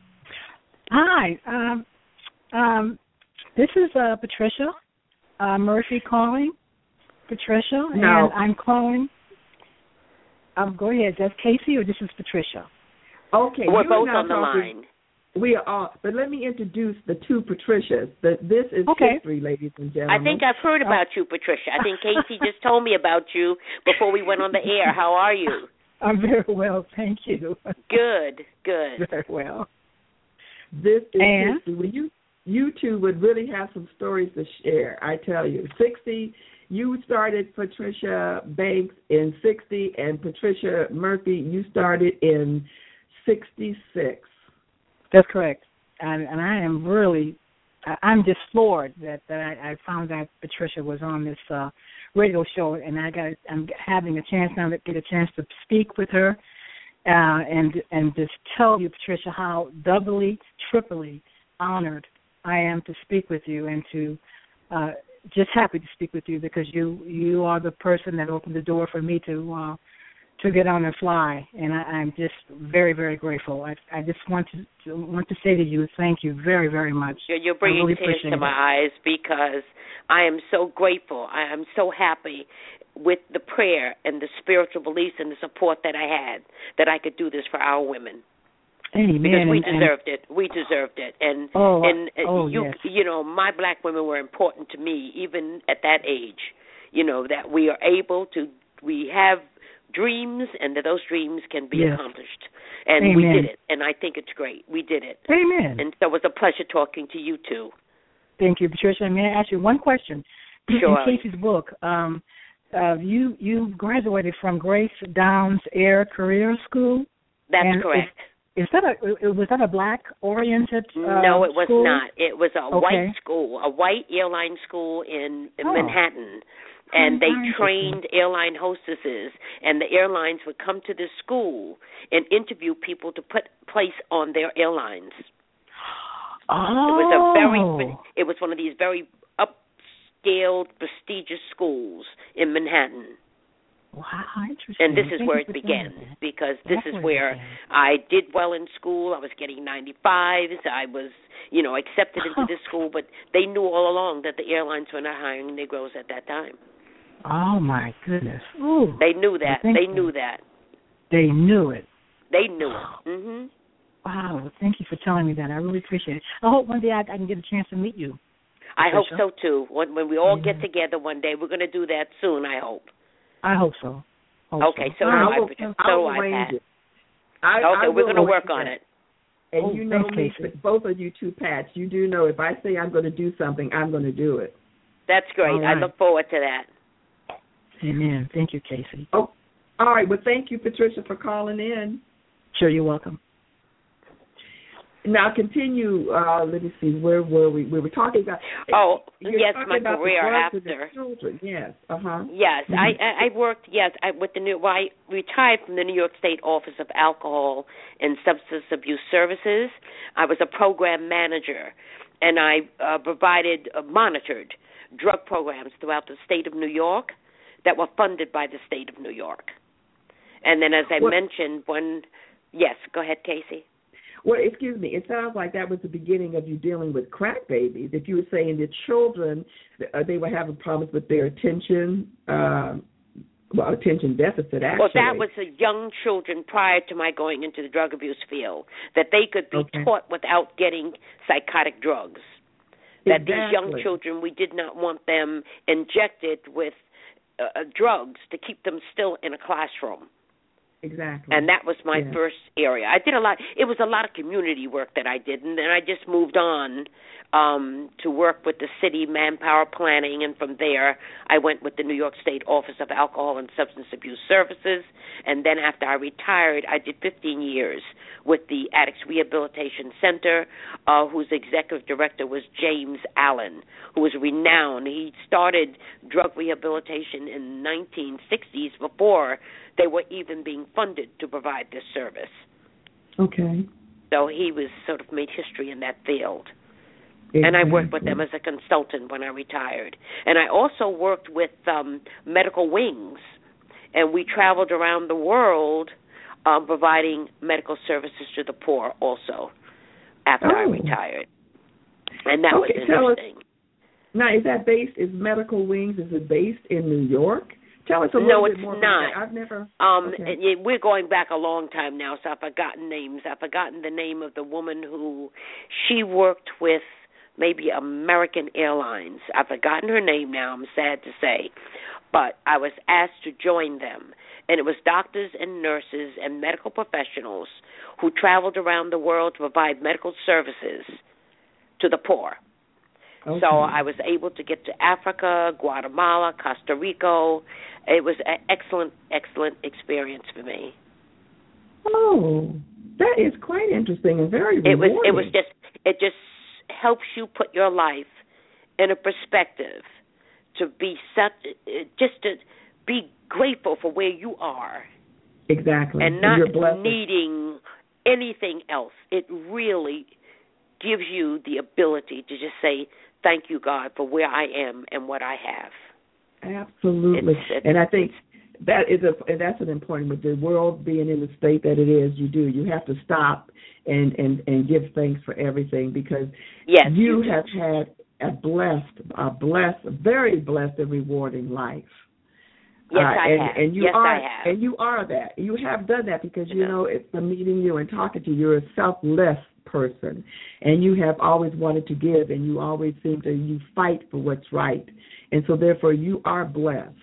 Hi. Um, um, this is uh, Patricia uh, Murphy calling. Patricia, No. and I'm calling. Um, go ahead. Is that Casey or this is Patricia? Okay, We're you both and I on the talking- line. We are all, but let me introduce the two Patricias. The, this is Okay. history, ladies and gentlemen. I think I've heard about you, Patricia. I think Casey just told me about you before we went on the air. How are you? I'm very well, thank you. Good, good. Very well. This is And? history. Well, you, you two would really have some stories to share, I tell you. sixty, you started Patricia Banks in sixty, and Patricia Murphy, you started in sixty-six. That's correct. And, and I am really, I- I'm just floored that, that I, I found out Patricia was on this uh, radio show, and I got, I'm having a chance now to get a chance to speak with her, uh, and and just tell you, Patricia, how doubly, triply honored I am to speak with you, and to uh, just happy to speak with you, because you you are the person that opened the door for me to uh, to get on and fly, and I, I'm just very, very grateful. I, I just want to, to want to say to you, thank you very, very much. You're, you're bringing really tears to appreciate my eyes, because I am so grateful. I am so happy with the prayer and the spiritual beliefs and the support that I had, that I could do this for our women. Amen. Because we And- deserved it. We deserved it. And Oh, and uh, oh, you yes. you know, my black women were important to me even at that age. You know, that we are able to we have dreams, and that those dreams can be Yes. accomplished. And Amen. we did it. And I think it's great. We did it. Amen. And so it was a pleasure talking to you too. Thank you, Patricia. May I ask you one question? Sure. In Casey's book, um, uh, you you graduated from Grace Downs Air Career School. That's And correct. Is, is that a was that a black oriented? Uh, no, it was school? not. It was a Okay. white school, a white airline school in, in Oh. Manhattan. And they Interesting. trained airline hostesses, and the airlines would come to this school and interview people to put place on their airlines. Oh. It was a very, it was one of these very upscaled, prestigious schools in Manhattan. Wow, interesting. And this is Thank where you it for sharing began, that. because this That's is where it where began. I did well in school. I was getting ninety-fives. I was, you know, accepted into this school, but they knew all along that the airlines were not hiring Negroes at that time. Oh, my goodness. Ooh. They knew that. Thank They you. knew that. They knew it. They knew it. Mhm. Wow, thank you for telling me that. I really appreciate it. I hope one day I, I can get a chance to meet you. I hope Patricia. so too. When, when we all Mhm. get together one day, we're going to do that soon. I hope. I hope so. Hope Okay, so. so do I I. will, Patricia. I So do will I, arrange Pat. it. I, Okay, I we're will going to work arrange on it. it. And Oh, you know thanks, me, Casey. both of you two, Pats, you do know if I say I'm going to do something, I'm going to do it. That's great. All right. I look forward to that. Amen. Thank you, Casey. Oh, All right. Well, thank you, Patricia, for calling in. Sure, you're welcome. Now continue. Uh, let me see. Where were we? We were talking about. Oh, you're yes, talking my about career the drugs after. and the children. Yes. Uh huh. Yes, mm-hmm. I I worked. Yes, I with the new. Well, I retired from the New York State Office of Alcohol and Substance Abuse Services. I was a program manager, and I uh, provided uh, monitored drug programs throughout the state of New York that were funded by the state of New York. And then, as I well, mentioned, when yes, go ahead, Casey. Well, excuse me. It sounds like that was the beginning of you dealing with crack babies. If you were saying that children, uh, they were having problems with their attention, uh, well, attention deficit, actually. Well, that was the young children prior to my going into the drug abuse field, that they could be okay. taught without getting psychotic drugs. That exactly. these young children, we did not want them injected with uh, drugs to keep them still in a classroom. Exactly. And that was my yeah. first area. I did a lot. It was a lot of community work that I did, and then I just moved on um, to work with the city manpower planning, and from there I went with the New York State Office of Alcohol and Substance Abuse Services, and then after I retired, I did fifteen years with the Addicts Rehabilitation Center, uh, whose executive director was James Allen, who was renowned. He started drug rehabilitation in the nineteen sixties before they were even being funded to provide this service. Okay. So he was sort of made history in that field. Exactly. And I worked with them as a consultant when I retired. And I also worked with um, Medical Wings, and we traveled around the world um, providing medical services to the poor also after oh. I retired. And that okay, was tell interesting. Us, now, is that based, is Medical Wings, is it based in New York? Tell us a no, little it's bit more not. about that. I've never. Um, okay. it, we're going back a long time now, so I've forgotten names. I've forgotten the name of the woman who she worked with, maybe American Airlines. I've forgotten her name now. I'm sad to say, but I was asked to join them, and it was doctors and nurses and medical professionals who traveled around the world to provide medical services to the poor. Okay. So I was able to get to Africa, Guatemala, Costa Rica. It was an excellent, excellent experience for me. Oh, that is quite interesting and very rewarding. It was. It was just. It just helps you put your life in a perspective to be such, just to be grateful for where you are. Exactly. And not and needing anything else. It really gives you the ability to just say, thank you, God, for where I am and what I have. Absolutely. It's, it's, and I think that is a that's an important, with the world being in the state that it is, you do. You have to stop and, and, and give thanks for everything, because yes, you, you have had a blessed, a blessed, very blessed and rewarding life. Yes, uh, I and, have. And you yes, are, I have. And you are that. You have done that because, you yeah. know, it's from meeting you and talking to you. You're a selfless person, and you have always wanted to give, and you always seem to, you fight for what's right. And so, therefore, you are blessed.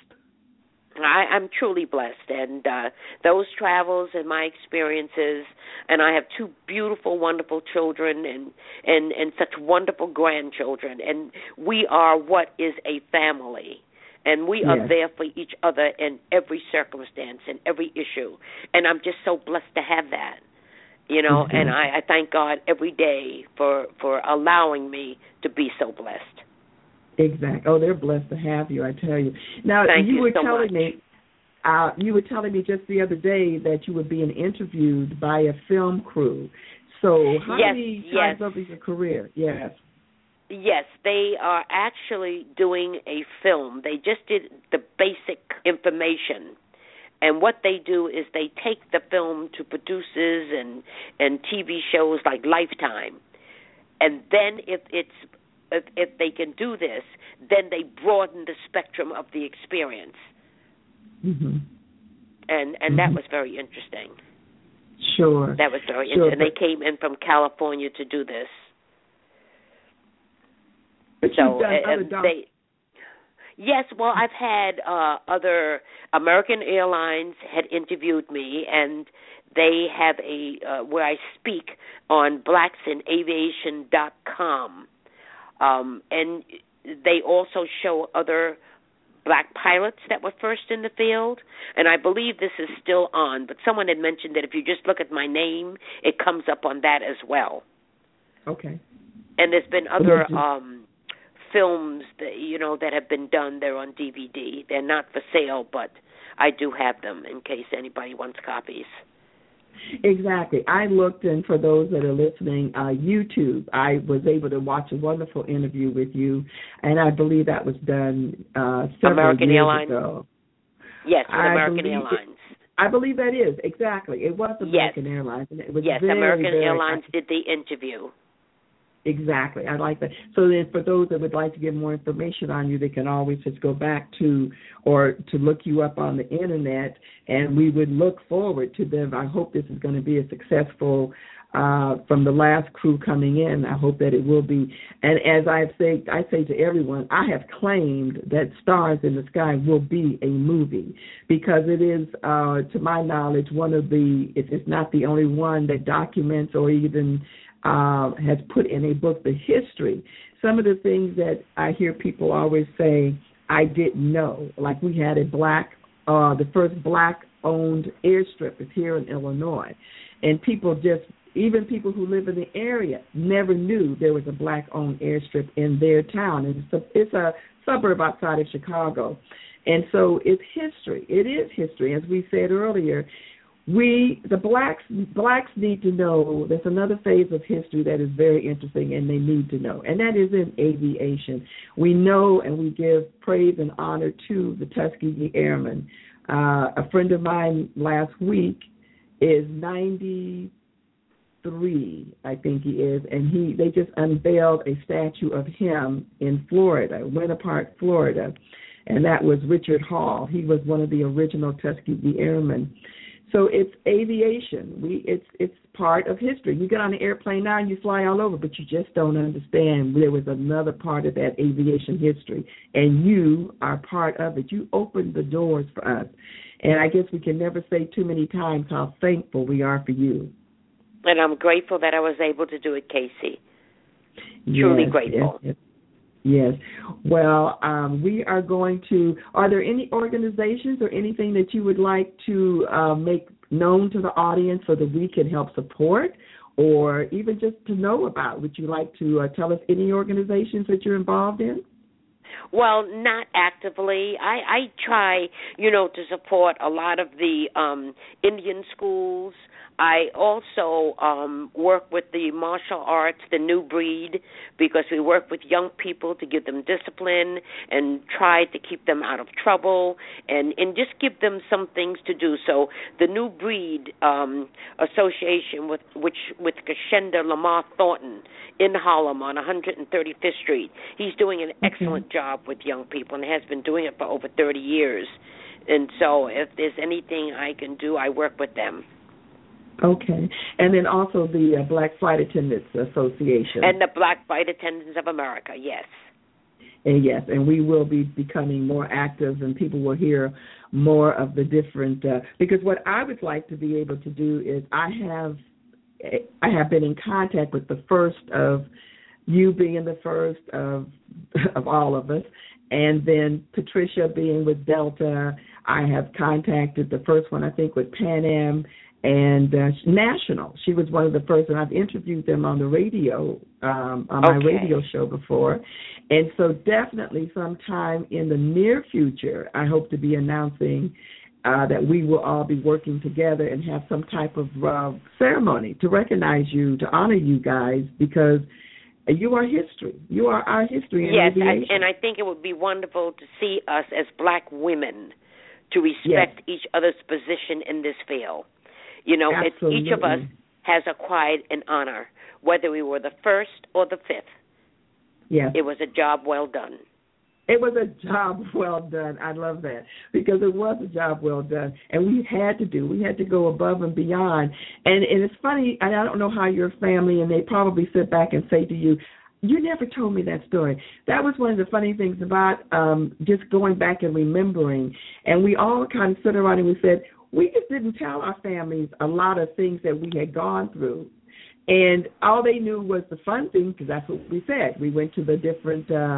I, I'm truly blessed, and uh, those travels and my experiences, and I have two beautiful, wonderful children and, and, and such wonderful grandchildren, and we are what is a family. And we are yes. there for each other in every circumstance and every issue. And I'm just so blessed to have that, you know, mm-hmm. and I, I thank God every day for, for allowing me to be so blessed. Exactly. Oh, they're blessed to have you, I tell you. Now, thank you, you were so telling much. me, uh, you were telling me just the other day that you were being interviewed by a film crew. So how yes, many yes. times over your career? Yes. Yes, they are actually doing a film. They just did the basic information. And what they do is they take the film to producers and, and T V shows like Lifetime. And then if it's if, if they can do this, then they broaden the spectrum of the experience. Mm-hmm. And and mm-hmm. that was very interesting. Sure. That was very sure, interesting. And they came in from California to do this. But so you've done uh, other doc- they, yes, well, I've had uh, other American Airlines had interviewed me, and they have a uh, where I speak on blacks in aviation dot com, um, and they also show other black pilots that were first in the field, and I believe this is still on, but someone had mentioned that if you just look at my name, it comes up on that as well. Okay. And there's been other um, films that, you know, that have been done. They're on D V D. They're not for sale, but I do have them in case anybody wants copies. Exactly. I looked, and for those that are listening, uh, YouTube, I was able to watch a wonderful interview with you, and I believe that was done uh, several American years Airlines. ago. Yes, with I American believe Airlines. It, I believe that is, exactly. It was American yes. Airlines. And it was yes, very, American very, Airlines did the interview. Exactly. I like that. So then for those that would like to get more information on you, they can always just go back to or to look you up on the Internet, and we would look forward to them. I hope this is going to be a successful uh, from the last crew coming in. I hope that it will be. And as I say, I say to everyone, I have claimed that Stars in the Sky will be a movie because it is, uh, to my knowledge, one of the, if it's not the only one that documents or even Uh, has put in a book the history. Some of the things that I hear people always say, I didn't know. Like we had a black, uh, the first black-owned airstrip is here in Illinois. And people just, even people who live in the area, never knew there was a black-owned airstrip in their town. And it's a, it's a suburb outside of Chicago. And so it's history. It is history. As we said earlier, We, the blacks, blacks need to know. There's another phase of history that is very interesting, and they need to know, and that is in aviation. We know, and we give praise and honor to the Tuskegee Airmen. Uh, a friend of mine last week is ninety-three, I think he is, and he they just unveiled a statue of him in Florida, Winter Park, Florida, and that was Richard Hall. He was one of the original Tuskegee Airmen. So it's aviation. We it's it's part of history. You get on an airplane now and you fly all over, but you just don't understand there was another part of that aviation history, and you are part of it. You opened the doors for us, and I guess we can never say too many times how thankful we are for you. And I'm grateful that I was able to do it, Casey. Truly yes, grateful. Yes, yes. Yes. Well, um, we are going to, are there any organizations or anything that you would like to uh, make known to the audience so that we can help support or even just to know about? Would you like to uh, tell us any organizations that you're involved in? Well, not actively. I, I try, you know, to support a lot of the um, Indian schools. I also um, work with the martial arts, the new breed, because we work with young people to give them discipline and try to keep them out of trouble and, and just give them some things to do. So the new breed um, association with which with Kashenda Lamar Thornton in Harlem on one thirty-fifth Street, he's doing an excellent mm-hmm. job with young people and has been doing it for over thirty years. And so if there's anything I can do, I work with them. Okay. And then also the uh, Black Flight Attendants Association. And the Black Flight Attendants of America, yes. And yes, and we will be becoming more active, and people will hear more of the different, uh, because what I would like to be able to do is I have, I have been in contact with the first of, you being the first of, of all of us, and then Patricia being with Delta. I have contacted the first one, I think, with Pan Am, and uh, National. She was one of the first, and I've interviewed them on the radio, um, on my okay. radio show before. And so definitely sometime in the near future, I hope to be announcing uh, that we will all be working together and have some type of uh, ceremony to recognize you, to honor you guys, because you are history. You are our history in yes, aviation. Yes, and I think it would be wonderful to see us as black women to respect yes. each other's position in this field. You know, it, each of us has acquired an honor, whether we were the first or the fifth. Yes. It was a job well done. It was a job well done. I love that, because it was a job well done, and we had to do. We had to go above and beyond. And, and it's funny, and I don't know how your family, and they probably sit back and say to you, you never told me that story. That was one of the funny things about um, just going back and remembering. And we all kind of sit around and we said, we just didn't tell our families a lot of things that we had gone through. And all they knew was the fun thing, because that's what we said. We went to the different uh,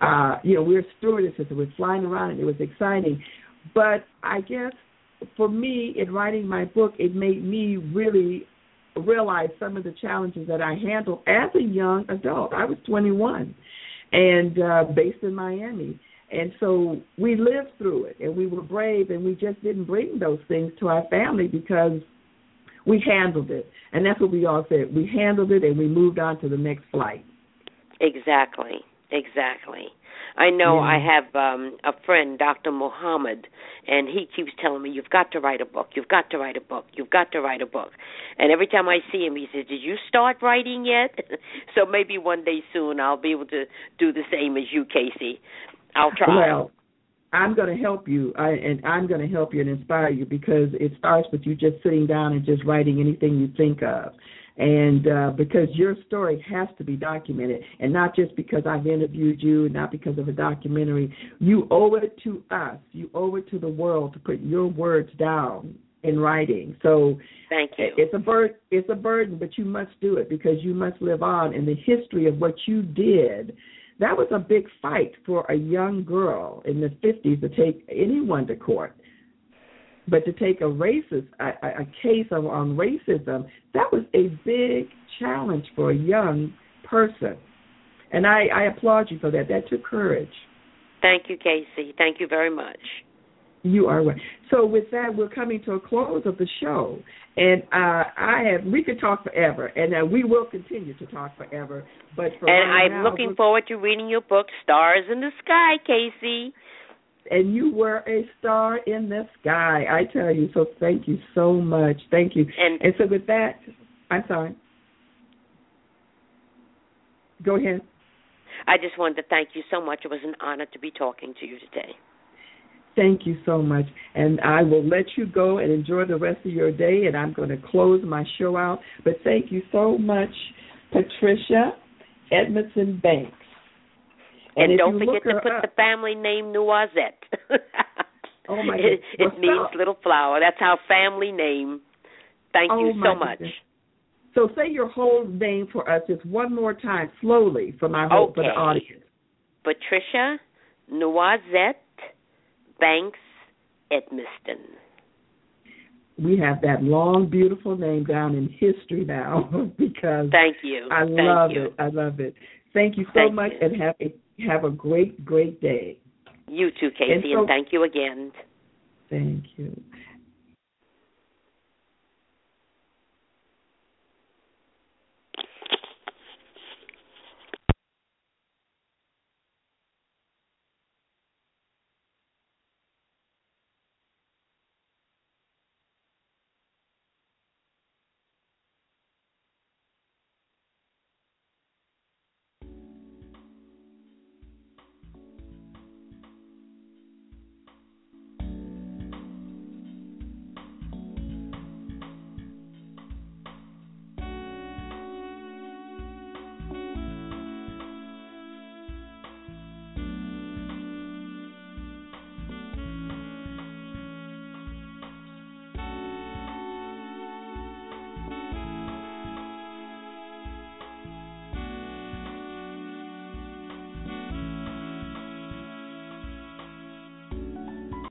uh, you know, we're stewardesses and we're flying around, and it was exciting. But I guess for me, in writing my book, it made me really realize some of the challenges that I handled as a young adult. I was twenty-one and uh, based in Miami. And so we lived through it, and we were brave, and we just didn't bring those things to our family because we handled it. And that's what we all said. We handled it, and we moved on to the next flight. Exactly, exactly. I know Yeah. I have um, a friend, Doctor Muhammad, and he keeps telling me, you've got to write a book, you've got to write a book, you've got to write a book. And every time I see him, he says, did you start writing yet? So maybe one day soon I'll be able to do the same as you, Casey. I'll try. Well, I'm going to help you, I, and I'm going to help you and inspire you, because it starts with you just sitting down and just writing anything you think of. And uh, because your story has to be documented, and not just because I've interviewed you, not because of a documentary. You owe it to us. You owe it to the world to put your words down in writing. So thank you. It's a burden. It's a burden, but you must do it, because you must live on in the history of what you did. That was a big fight for a young girl in the fifties to take anyone to court. But to take a racist, a, a case of, on racism, that was a big challenge for a young person. And I, I applaud you for that. That took courage. Thank you, Casey. Thank you very much. You are right. So with that, we're coming to a close of the show. And uh, I have, we could talk forever, and uh, we will continue to talk forever. But for And right I'm now, looking forward to reading your book, Stars in the Sky, Casey. And you were a star in the sky, I tell you. So thank you so much. Thank you. And, and so with that, I'm sorry. Go ahead. I just wanted to thank you so much. It was an honor to be talking to you today. Thank you so much. And I will let you go and enjoy the rest of your day, and I'm going to close my show out. But thank you so much, Patricia Edmondson Banks. And, and don't forget to put up, the family name Noisette. Oh, my It, it well, means so, little flower. That's our family name. Thank oh, you so much. Goodness. So say your whole name for us just one more time, slowly, for my whole, okay. for the audience. Patricia Noisette Banks Edmiston. We have that long, beautiful name down in history now because thank you. I thank love you. it. I love it. Thank you so thank much, you. and have a have a great, great day. You too, Casey, and, so, and thank you again. Thank you.